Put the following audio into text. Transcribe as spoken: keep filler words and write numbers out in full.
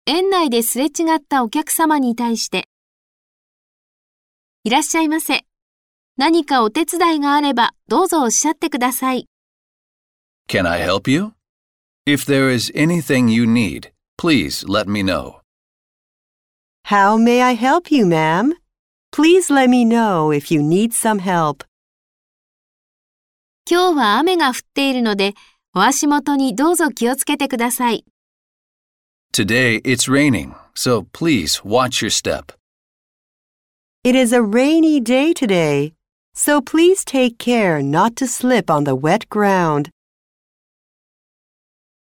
園内ですれ違ったお客様に対して、いらっしゃいませ。何かお手伝いがあればどうぞおっしゃってください。 Can I help you? If there is anything you need, please let me know. How may I help you, ma'am? Please let me know if you need some help. 今日は雨が降っているので、お足元にどうぞ気をつけてください。 Today it's raining, so please watch your step. It is a rainy day today, so please take care not to slip on the wet ground.